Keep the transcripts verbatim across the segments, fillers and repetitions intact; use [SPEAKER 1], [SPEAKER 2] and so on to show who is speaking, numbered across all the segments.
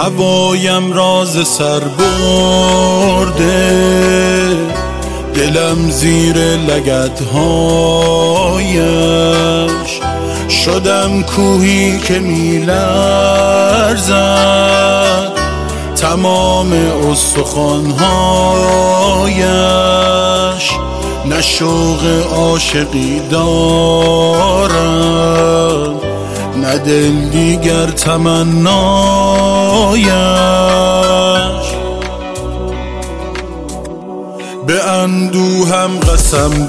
[SPEAKER 1] هوایم راز سر برده، دلم زیر لگدهایش شدم کوهی که میلرزد، تمام استخوانهایش نه شوق عاشقی دارم نه دل دیگر تمنایش. به اندوهم قسم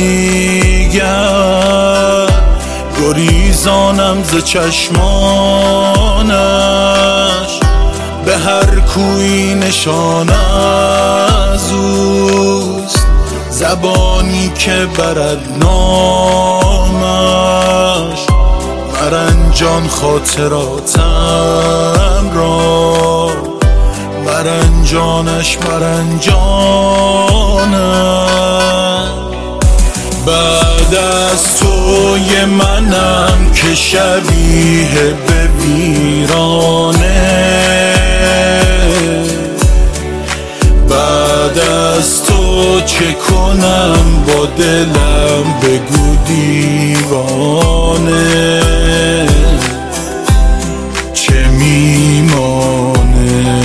[SPEAKER 1] دیگر گریزانم ز چشمانش، به هر کوی نشان از اوست، زبانی که برد نامش. مرنجان خاطراتم را، مرنجانش مرنجانم. بعد از توی منم که شبیه به ویرانه، بعد از تو چه کنم با دلم بگو دیوانه، چه میمانه.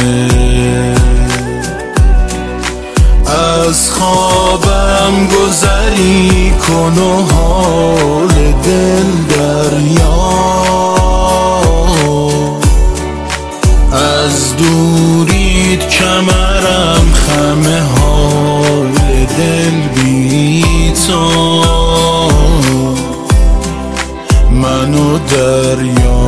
[SPEAKER 1] از خوابم گذری کن و حال دل دریا، از دورید کمرم خم حال دل بی تو، من و دریا.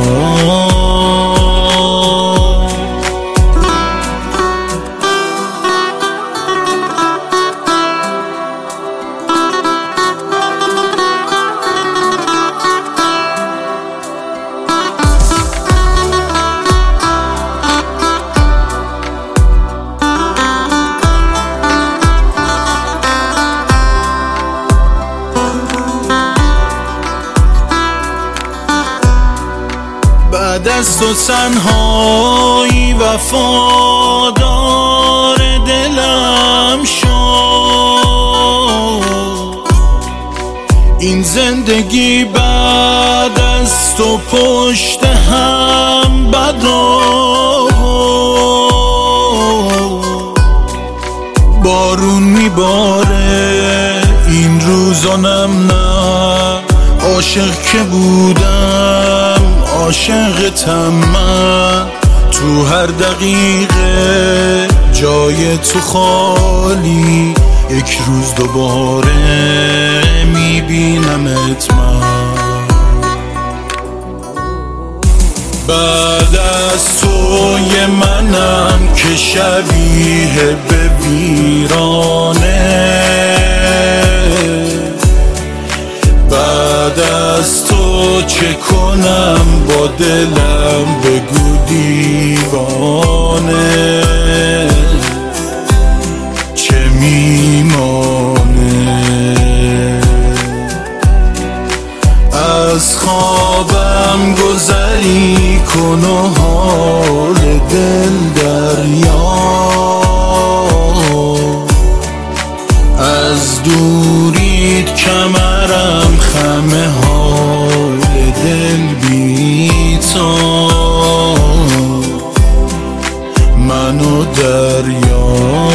[SPEAKER 1] بعد از تو تنهایی وفادار دلم شد، این زندگی بعد از تو پشت هم بد و بارون میباره این روزانم، نه عاشق که بودم عاشقتم من. تو هر دقیقه جای تو خالی، یک روز دوباره میبینمت من. بعد از توی منم که شبیه به ویرانه، بعد از تو چه کنم با دلم بگو دیوانه، چه میمانه. از خوابم گذری کن و حال دل دریا، از دورید کمرم خم حال دل بی تو، من و دریا.